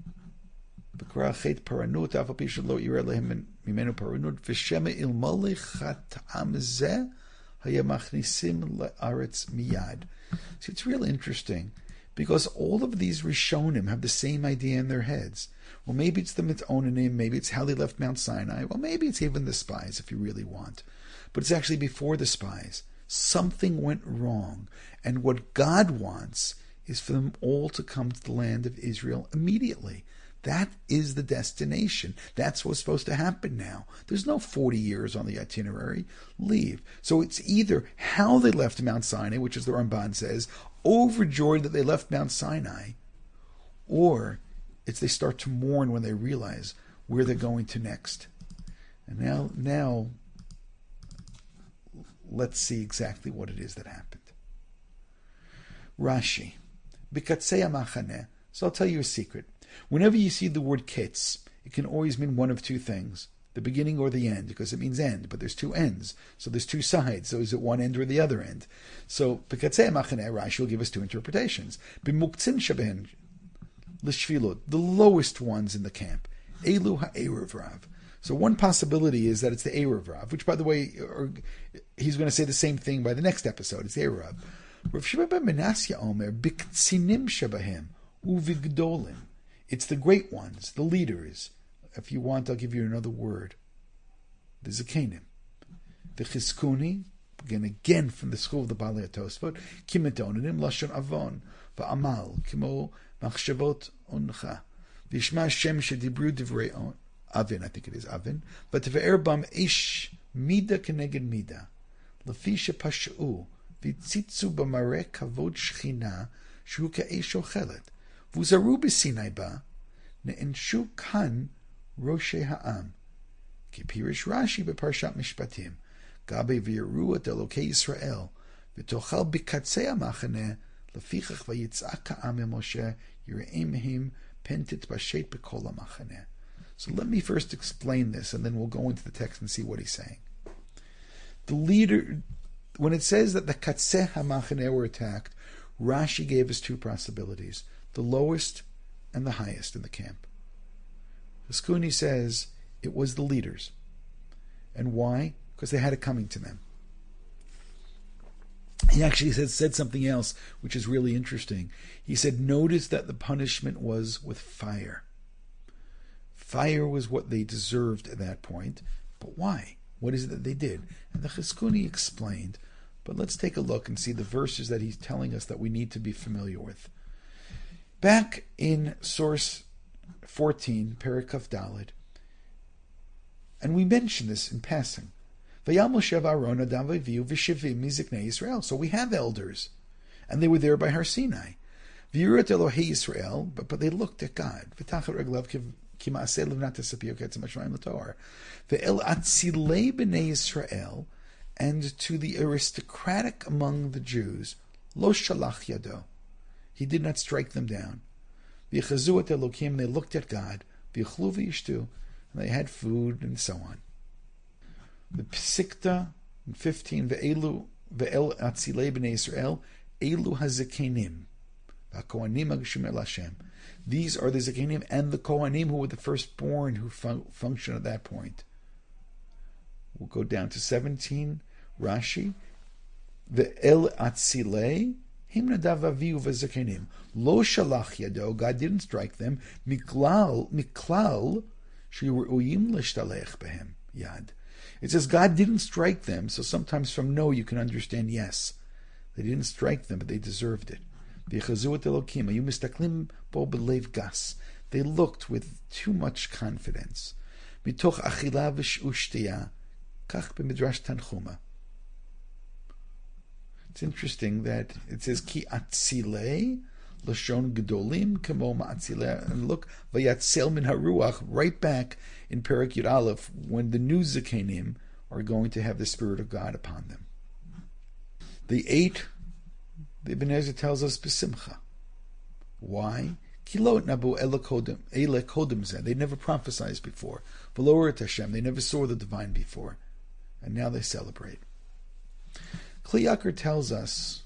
See, it's really interesting, because all of these Rishonim have the same idea in their heads. Well, maybe it's the Mitzonanim, maybe it's how they left Mount Sinai, well, maybe it's even the spies, if you really want. But it's actually before the spies. Something went wrong. And what God wants is for them all to come to the land of Israel immediately. That is the destination. That's what's supposed to happen now. There's no forty years on the itinerary. Leave. So it's either how they left Mount Sinai, which is the Ramban says, overjoyed that they left Mount Sinai, or it's they start to mourn when they realize where they're going to next. And now, now, let's see exactly what it is that happened. Rashi, Bikatzei HaMachaneh. So I'll tell you a secret. Whenever you see the word kitz, it can always mean one of two things, the beginning or the end, because it means end, but there's two ends, so there's two sides, so is it one end or the other end? So, Bekatzei HaMachaneh, Rashi will give us two interpretations. B'muktzin shebehen l'shvilot, the lowest ones in the camp, Elu ha'erev rav. So one possibility is that it's the Erev Rav, which, by the way, or, he's going to say the same thing by the next episode, it's Erev Rav. Rav Shimon ben Menasya Omer, B'ktzinim shebahem, uvigdolim. It's the great ones, the leaders. If you want, I'll give you another word. The Zekanim. The Chizkuni, again, again from the school of the Balei HaTosfot, Kimetonim, Lashon Avon, Va'amal, Kimo Machshavot Oncha, V'yishma Shem Shedibru Divrei Avin, I think it is Avin, V'teve'er Bam Ish Mida Keneged Mida, Lefi Shepashu, V'tzitzu B'mareh Kavod Shchina, Shu Ka'esh Ochelet, V'uzaru b'Sinai ba, ne'enshu kan Roshei ha'am. Kipirish Rashi b'Parshat Mishpatim, Gabe v'yeru et Elokei Yisrael, v'tochal b'katzei ha'machaneh, lefichach v'yitzak ha'am Moshe, yireim him pentit b'shet b'kol ha'machaneh. So let me first explain this, and then we'll go into the text and see what he's saying. The leader, when it says that the katzei ha'machaneh were attacked, Rashi gave us two possibilities. The lowest and the highest in the camp. Haskuni says it was the leaders. And why? Because they had it coming to them. He actually said, said something else which is really interesting. He said, notice that the punishment was with fire. Fire was what they deserved at that point. But why? What is it that they did? And the Haskuni explained. But let's take a look and see the verses that he's telling us that we need to be familiar with. Back in source fourteen, Perikaf Daled, and we mentioned this in passing. So we have elders, and they were there by Har Sinai. But, but they looked at God. And to the aristocratic among the Jews, lo shalach yado. He did not strike them down. V'yechazu et Elokim, they looked at God. V'yechlu v'yishtu, and they had food and so on. The Pesikta in fifteen, ve'elu ve'el atzilei b'nei Yisrael, elu hazekenim, v'kohanim agshim el Hashem. These are the zekenim and the kohanim who were the firstborn who fun- function at that point. We'll go down to seventeen. Rashi, ve'el atzilei. Lo shalach yado, God didn't strike them. Miklal, miklal, she'ru'im l'shtalech behem yad. It says God didn't strike them, so sometimes from no you can understand yes. They didn't strike them, but they deserved it. They looked with too much confidence. Mitoch achila v'sh'ushtiya, kach b'midrash Tanchuma. It's interesting that it says ki atzilei lashon gedolim kamo ma'atzilei, and look vayatzel min haruach right back in Perek Yud Aleph when the new Zekanim are going to have the Spirit of God upon them. The eight, the Ibn Ezra tells us, b'simcha. Why? They never prophesied before. They never saw the divine before. And now they celebrate. Kli Yakar tells us,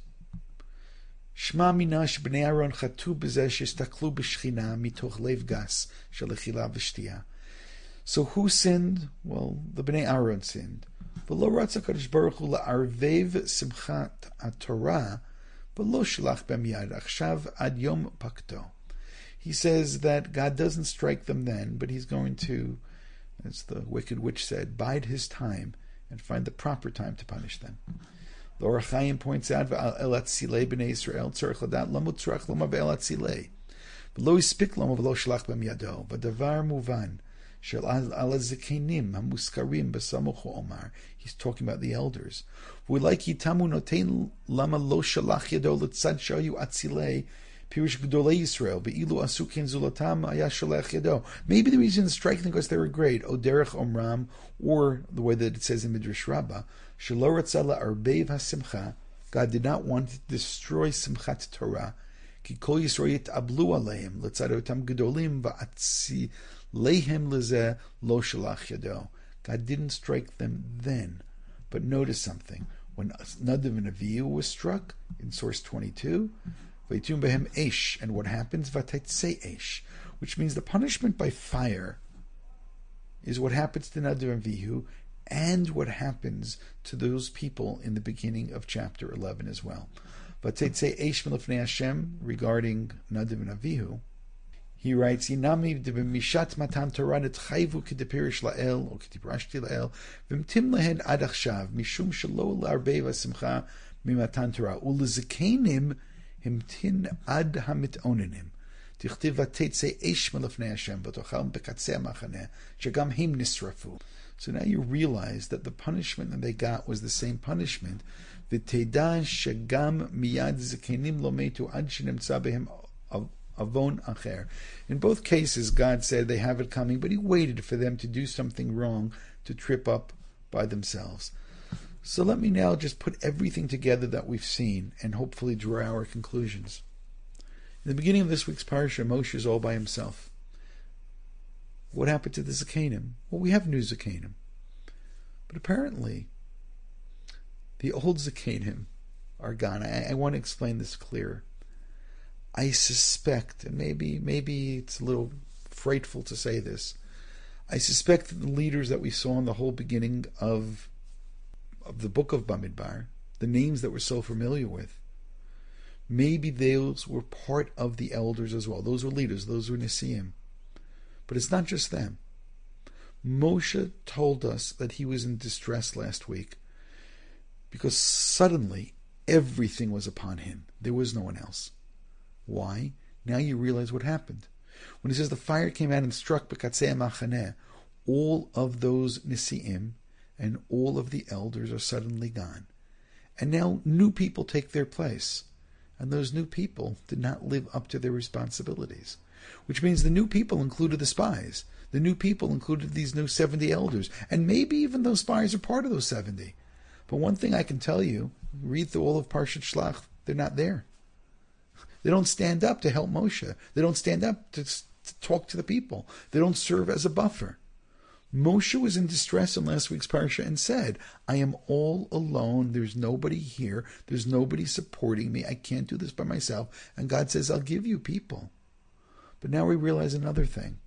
Shma minash b'nei Aaron chatu b'zeh shestaklu b'shchina mitoch lev gas shalechila v'shtia. So who sinned? Well, the b'nei Aaron sinned. V'lo ratza kadosh baruch hu la'arvev simchat haTorah v'lo shalach b'em yad achshav ad yom pakto. He says that God doesn't strike them then, but he's going to, as the wicked witch said, bide his time and find the proper time to punish them. The Or HaChaim points out, "V'al atzilei b'nei Yisrael tzarich ladat lama tzarich lama v'el atzilei v'lo yispik lama v'lo shalach b'em yado v'davar muvan shel al hazakenim hamuskarim b'samuch omar." He's talking about the elders. V'like yitamu notein lama lo shalach yado l'tzad shayu atzilei pirush gedolei Yisrael be'ilu asukin zulatam ayah shalach yado. Maybe the reason it's striking because they were great, o derech omram, or the way that it says in Midrash Rabbah, shelo ratzah la'arbev hasimcha. God did not want to destroy simchat Torah. Ki kol Yisrael yit'ablu aleim l'tzad otam gedolim va'atzileihem lezeh lo shalach yado. God didn't strike them then, but notice something. When Nadav and Avihu was struck in source twenty-two, Vaytum behem esh, and what happens? Vateitzei esh, which means the punishment by fire is what happens to Nadav and Avihu, and what happens to those people in the beginning of chapter eleven as well. Vateitzei esh milifnei Hashem, regarding Nadav and Avihu, he writes, "Inami de'b'mishat matan Torah netchayvu kedepirish la'el or kediprashti la'el v'mtim lehen ad achshav mishum shelo la'arbei v'simcha mimatan Torah u'lezekenim himtin ad hamit onenim tichtiv vateitzei esh melefnei Hashem v'tochal bekatzei machaneh shegam him nisrafu." So now you realize that the punishment that they got was the same punishment. V'teidah shegam miyad zekenim lo meitu ad shenimtza behem avon acher. In both cases, God said they have it coming, but he waited for them to do something wrong to trip up by themselves. So let me now just put everything together that we've seen and hopefully draw our conclusions. In the beginning of this week's parsha, Moshe is all by himself. What happened to the Zakanim? Well, we have new Zakanim. But apparently, the old Zakanim are gone. I, I want to explain this clearer. I suspect, and maybe maybe it's a little frightful to say this, I suspect that the leaders that we saw in the whole beginning of of the book of Bamidbar, the names that we're so familiar with, maybe those were part of the elders as well. Those were leaders, those were Nesiim. But it's not just them. Moshe told us that he was in distress last week because suddenly everything was upon him. There was no one else. Why? Now you realize what happened. When he says the fire came out and struck Bekatzei Machaneh, all of those Nesiim and all of the elders are suddenly gone. And now new people take their place. And those new people did not live up to their responsibilities. Which means the new people included the spies. The new people included these new seventy elders. And maybe even those spies are part of those seventy. But one thing I can tell you, read through all of Parshat Shlach, they're not there. They don't stand up to help Moshe. They don't stand up to, to talk to the people. They don't serve as a buffer. Moshe was in distress in last week's parsha and said, I am all alone. There's nobody here. There's nobody supporting me. I can't do this by myself. And God says, I'll give you people. But now we realize another thing.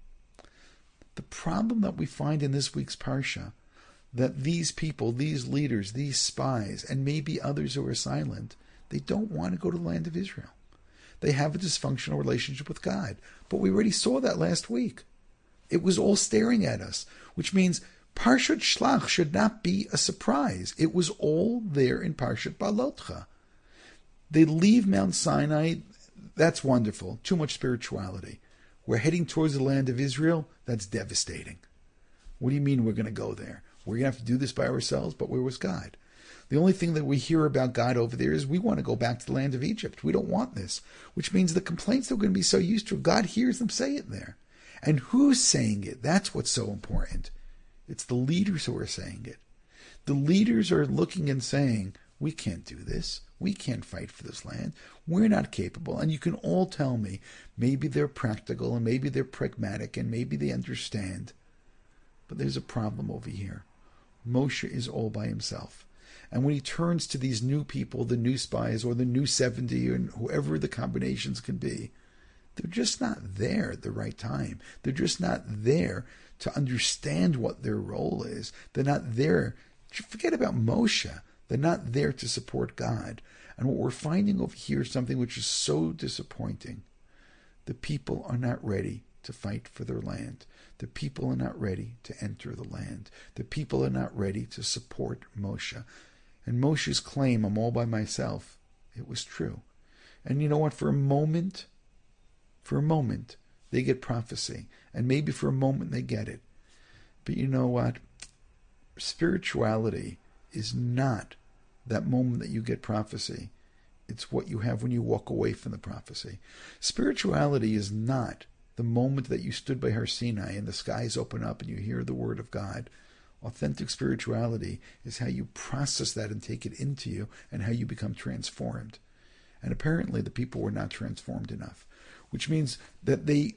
The problem that we find in this week's parsha, that these people, these leaders, these spies, and maybe others who are silent, they don't want to go to the land of Israel. They have a dysfunctional relationship with God. But we already saw that last week. It was all staring at us, which means Parshat Shlach should not be a surprise. It was all there in Parshat Balotcha. They leave Mount Sinai. That's wonderful. Too much spirituality. We're heading towards the land of Israel. That's devastating. What do you mean we're going to go there? We're going to have to do this by ourselves, but where was God? The only thing that we hear about God over there is we want to go back to the land of Egypt. We don't want this, which means the complaints that we're going to be so used to, God hears them say it there. And who's saying it? That's what's so important. It's the leaders who are saying it. The leaders are looking and saying, we can't do this. We can't fight for this land. We're not capable. And you can all tell me, maybe they're practical and maybe they're pragmatic and maybe they understand. But there's a problem over here. Moshe is all by himself. And when he turns to these new people, the new spies or the new seventy or whoever the combinations can be, they're just not there at the right time. They're just not there to understand what their role is. They're not there. Forget about Moshe. They're not there to support God. And what we're finding over here is something which is so disappointing. The people are not ready to fight for their land. The people are not ready to enter the land. The people are not ready to support Moshe. And Moshe's claim, I'm all by myself, it was true. And you know what? For a moment, for a moment, they get prophecy. And maybe for a moment they get it. But you know what? Spirituality is not that moment that you get prophecy. It's what you have when you walk away from the prophecy. Spirituality is not the moment that you stood by Har Sinai and the skies open up and you hear the word of God. Authentic spirituality is how you process that and take it into you and how you become transformed. And apparently the people were not transformed enough, which means that they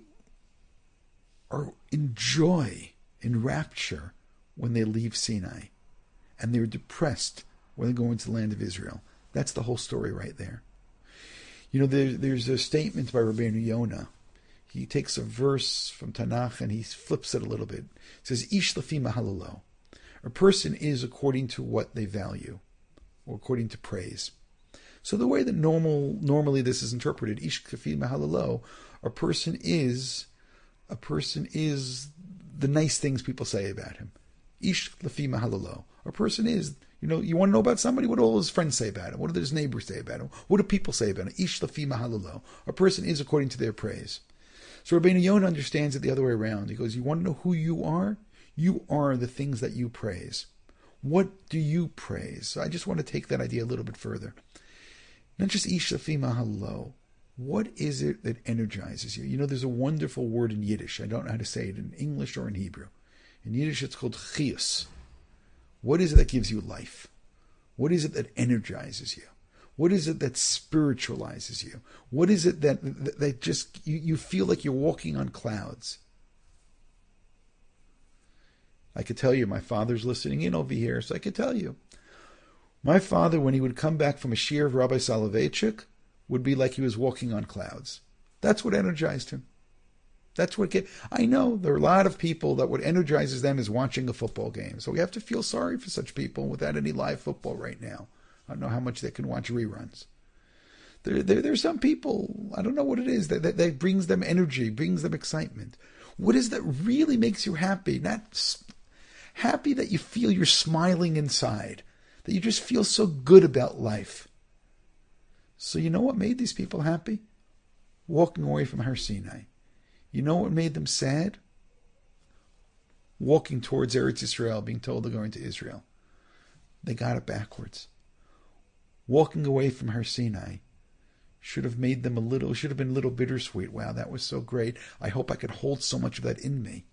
are in joy, in rapture when they leave Sinai. And they're depressed when they go into the land of Israel. That's the whole story right there. You know, there, there's a statement by Rabbeinu Yonah. He takes a verse from Tanakh and he flips it a little bit. It says, Ish lefi mahalalo. A person is according to what they value, or according to praise. So the way that normal normally this is interpreted, Ish lefi mahalalo, a person is, a person is the nice things people say about him. Ish lefi mahalalo. A person is, you know, you want to know about somebody? What do all his friends say about him? What do his neighbors say about him? What do people say about him? Ish lefi mahalalo. A person is according to their praise. So Rabbeinu Yonah understands it the other way around. He goes, you want to know who you are? You are the things that you praise. What do you praise? So I just want to take that idea a little bit further. Not just ish lefi mahalalo. What is it that energizes you? You know, there's a wonderful word in Yiddish. I don't know how to say it in English or in Hebrew. In Yiddish, it's called chiyus. What is it that gives you life? What is it that energizes you? What is it that spiritualizes you? What is it that that, that just you, you feel like you're walking on clouds? I could tell you, my father's listening in over here, so I could tell you. My father, when he would come back from a shiur of Rabbi Soloveitchik, would be like he was walking on clouds. That's what energized him. That's what get, I know there are a lot of people that what energizes them is watching a football game. So we have to feel sorry for such people without any live football right now. I don't know how much they can watch reruns. There, there, there are some people, I don't know what it is, that, that, that brings them energy, brings them excitement. What is that really makes you happy? Not happy that you feel you're smiling inside, that you just feel so good about life. So you know what made these people happy? Walking away from Har Sinai. You know what made them sad? Walking towards Eretz Yisrael, being told they're going to Israel. They got it backwards. Walking away from Har Sinai should have made them a little, should have been a little bittersweet. Wow, that was so great. I hope I could hold so much of that in me.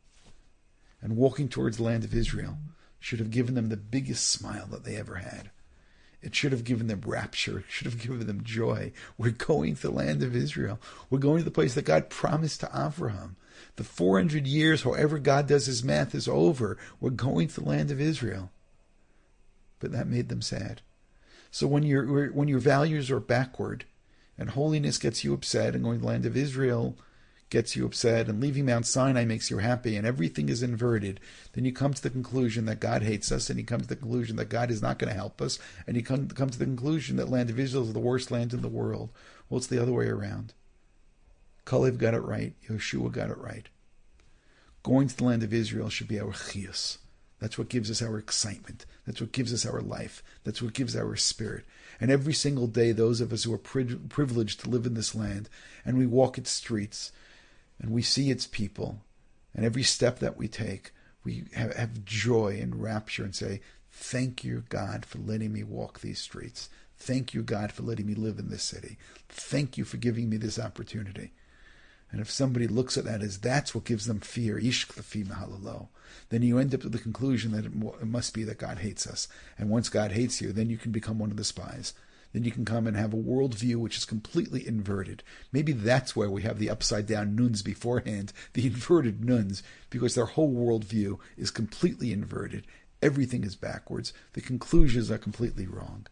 And walking towards the land of Israel should have given them the biggest smile that they ever had. It should have given them rapture. It should have given them joy. We're going to the land of Israel. We're going to the place that God promised to Avraham. The four hundred years, however God does his math, is over. We're going to the land of Israel. But that made them sad. So when your when your values are backward, and holiness gets you upset, and going to the land of Israel gets you upset, and leaving Mount Sinai makes you happy, and everything is inverted, then you come to the conclusion that God hates us, and you come to the conclusion that God is not going to help us, and you come, come to the conclusion that land of Israel is the worst land in the world. Well, it's the other way around. Kalev got it right. Yeshua got it right. Going to the land of Israel should be our chiyus. That's what gives us our excitement. That's what gives us our life. That's what gives our spirit. And every single day, those of us who are pri- privileged to live in this land, and we walk its streets, and we see its people, and every step that we take, we have, have joy and rapture and say, thank you, God, for letting me walk these streets. Thank you, God, for letting me live in this city. Thank you for giving me this opportunity. And if somebody looks at that as that's what gives them fear, ish klafi mahalalo, then you end up with the conclusion that it must be that God hates us. And once God hates you, then you can become one of the spies. Then you can come and have a worldview which is completely inverted. Maybe that's why we have the upside down nuns beforehand, the inverted nuns, because their whole worldview is completely inverted. Everything is backwards. The conclusions are completely wrong.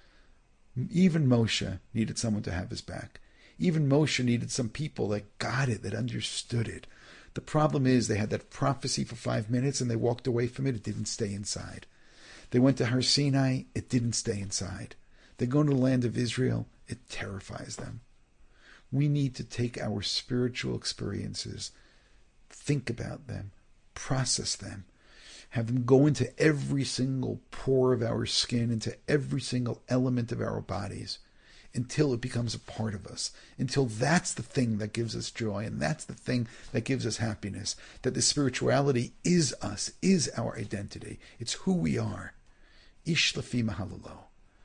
Even Moshe needed someone to have his back. Even Moshe needed some people that got it, that understood it. The problem is they had that prophecy for five minutes and they walked away from it. It didn't stay inside. They went to Har Sinai. It didn't stay inside. They go to the land of Israel. It terrifies them. We need to take our spiritual experiences, think about them, process them, have them go into every single pore of our skin, into every single element of our bodies, until it becomes a part of us, until that's the thing that gives us joy, and that's the thing that gives us happiness, that the spirituality is us, is our identity. It's who we are. Ish lafi mahalalo.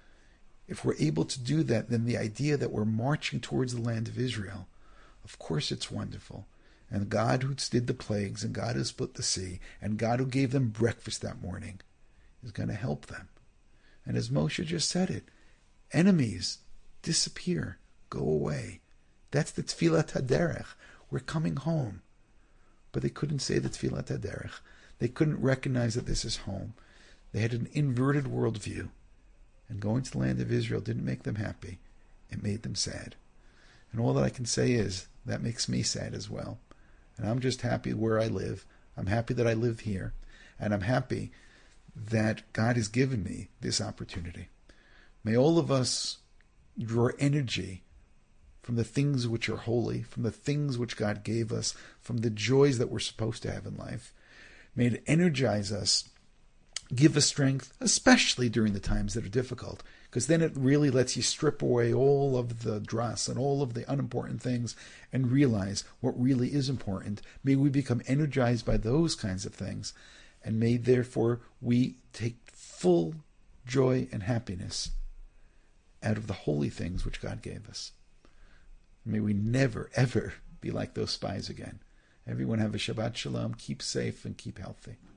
If we're able to do that, then the idea that we're marching towards the land of Israel, of course it's wonderful. And God who did the plagues, and God who split the sea, and God who gave them breakfast that morning is going to help them. And as Moshe just said it, enemies disappear, go away. That's the Tfilat HaDerech. We're coming home. But they couldn't say the Tfilat HaDerech. They couldn't recognize that this is home. They had an inverted worldview. And going to the land of Israel didn't make them happy. It made them sad. And all that I can say is, that makes me sad as well. And I'm just happy where I live. I'm happy that I live here. And I'm happy that God has given me this opportunity. May all of us draw energy from the things which are holy, from the things which God gave us, from the joys that we're supposed to have in life. May it energize us, give us strength, especially during the times that are difficult, because then it really lets you strip away all of the dross and all of the unimportant things and realize what really is important. May we become energized by those kinds of things, and may therefore we take full joy and happiness out of the holy things which God gave us. May we never, ever be like those spies again. Everyone have a Shabbat Shalom, keep safe and keep healthy.